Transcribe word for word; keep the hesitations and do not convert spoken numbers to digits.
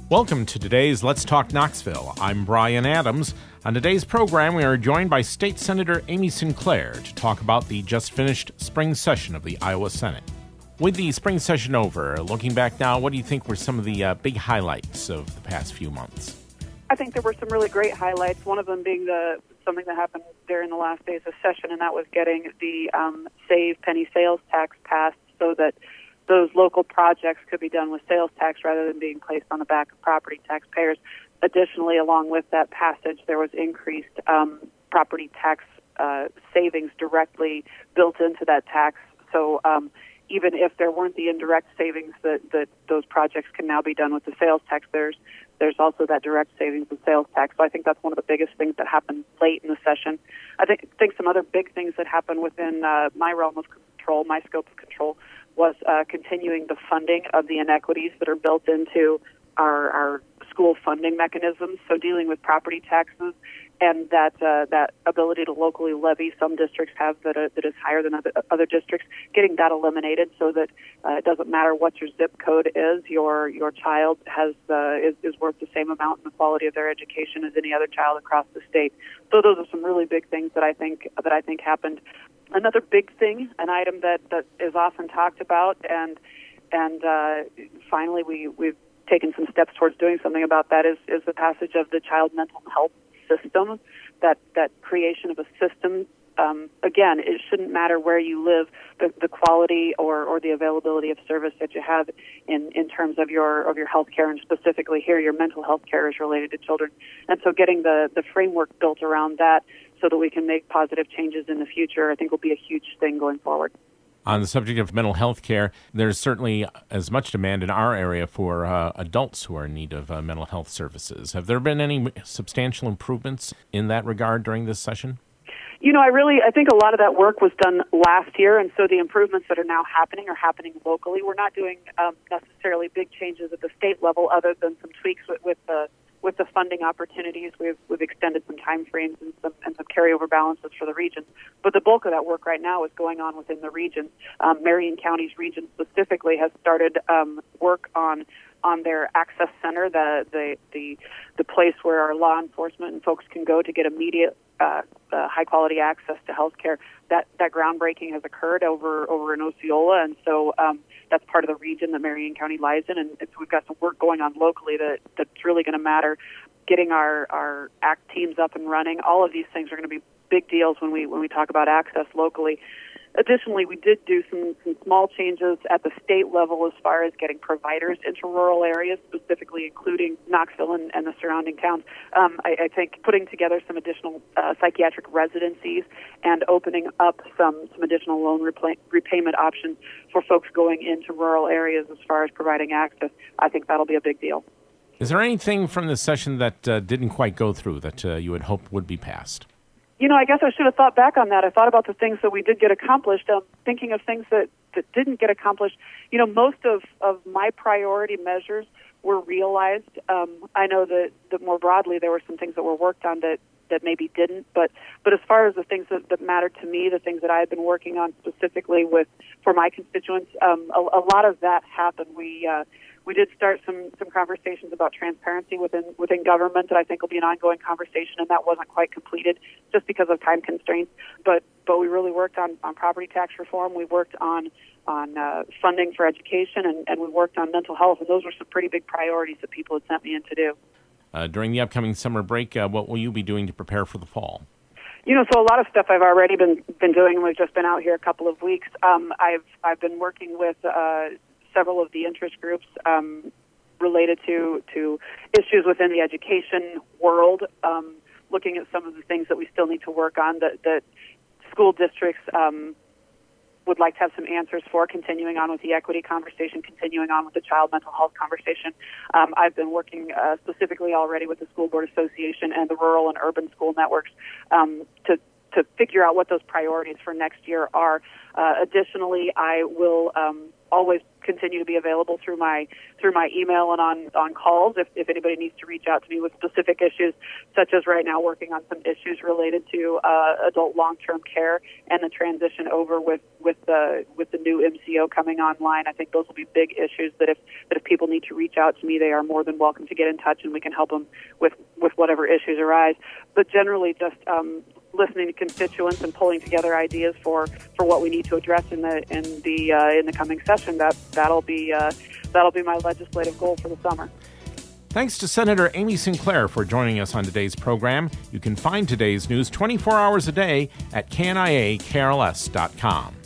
Welcome to today's Let's Talk Knoxville. I'm Brian Adams. On today's program, we are joined by State Senator Amy Sinclair to talk about the just-finished spring session of the Iowa Senate. With the spring session over, looking back now, what do you think were some of the uh, big highlights of the past few months? I think there were some really great highlights, one of them being the something that happened during the last days of session, and that was getting the um, SAVE penny sales tax passed so that those local projects could be done with sales tax rather than being placed on the back of property taxpayers. Additionally, along with that passage, there was increased um, property tax uh, savings directly built into that tax. So um, even if there weren't the indirect savings that, that those projects can now be done with the sales tax, there's there's also that direct savings of sales tax. So I think that's one of the biggest things that happened late in the session. I think think some other big things that happened within uh, my realm of control, my scope of control, was uh, continuing the funding of the inequities that are built into our, our school funding mechanisms. So dealing with property taxes and that uh, that ability to locally levy, some districts have that, uh, that is higher than other, other districts, getting that eliminated so that uh, it doesn't matter what your zip code is, your your child has uh, is, is worth the same amount in the quality of their education as any other child across the state. So those are some really big things that I think that I think happened. Another big thing, an item that, that is often talked about, and and uh, finally we, we've taken some steps towards doing something about that, is, is the passage of the child mental health system, that, that creation of a system. Um, again, it shouldn't matter where you live, the, the quality or, or the availability of service that you have in, in terms of your of your health care, and specifically here, your mental health care is related to children. And so getting the, the framework built around that so that we can make positive changes in the future, I think will be a huge thing going forward. On the subject of mental health care, there's certainly as much demand in our area for uh, adults who are in need of uh, mental health services. Have there been any substantial improvements in that regard during this session? You know, I really, I think a lot of that work was done last year, and so the improvements that are now happening are happening locally. We're not doing um, necessarily big changes at the state level other than some tweaks with, with the with the funding opportunities. We've we've extended some time frames and some and some carryover balances for the regions. But the bulk of that work right now is going on within the region. Um, Marion County's region specifically has started um, work on on their access center, the the the the place where our law enforcement and folks can go to get immediate uh, uh, high quality access to health care. That that groundbreaking has occurred over over in Osceola, and so um, that's part of the region that Marion County lies in, and it's, we've got some work going on locally that that's really going to matter. Getting our our A C T teams up and running, all of these things are going to be big deals when we when we talk about access locally. Additionally, we did do some, some small changes at the state level as far as getting providers into rural areas, specifically including Knoxville and, and the surrounding towns. Um, I, I think putting together some additional uh, psychiatric residencies and opening up some, some additional loan repay, repayment options for folks going into rural areas as far as providing access, I think that'll be a big deal. Is there anything from this session that uh, didn't quite go through that uh, you had hoped would be passed? You know, I guess I should have thought back on that. I thought about the things that we did get accomplished. Um, thinking of things that, that didn't get accomplished, you know, most of, of my priority measures were realized. Um, I know that, that more broadly there were some things that were worked on that, that maybe didn't. But but as far as the things that, that mattered to me, the things that I had been working on specifically with for my constituents, um, a, a lot of that happened. We uh, We did start some, some conversations about transparency within within government that I think will be an ongoing conversation, and that wasn't quite completed just because of time constraints. But but we really worked on, on property tax reform. We worked on on uh, funding for education, and, and we worked on mental health, and those were some pretty big priorities that people had sent me in to do. Uh, during the upcoming summer break, uh, what will you be doing to prepare for the fall? You know, so a lot of stuff I've already been been doing, and we've just been out here a couple of weeks. Um, I've I've been working with uh, several of the interest groups um, related to, to issues within the education world, um, looking at some of the things that we still need to work on that, that school districts um, would like to have some answers for, continuing on with the equity conversation, continuing on with the child mental health conversation. Um, I've been working uh, specifically already with the School Board Association and the rural and urban school networks um, to to figure out what those priorities for next year are. Uh, additionally, I will um, always continue to be available through my through my email and on, on calls if, if anybody needs to reach out to me with specific issues, such as right now working on some issues related to uh, adult long-term care and the transition over with, with the with the new M C O coming online. I think those will be big issues that if that if people need to reach out to me, they are more than welcome to get in touch, and we can help them with, with whatever issues arise. But generally just um, listening to constituents and pulling together ideas for, for what we need to address in the in the uh, in the coming session. That that'll be uh, that'll be my legislative goal for the summer. Thanks to Senator Amy Sinclair for joining us on today's program. You can find today's news twenty-four hours a day at K N I A K R L S dot com.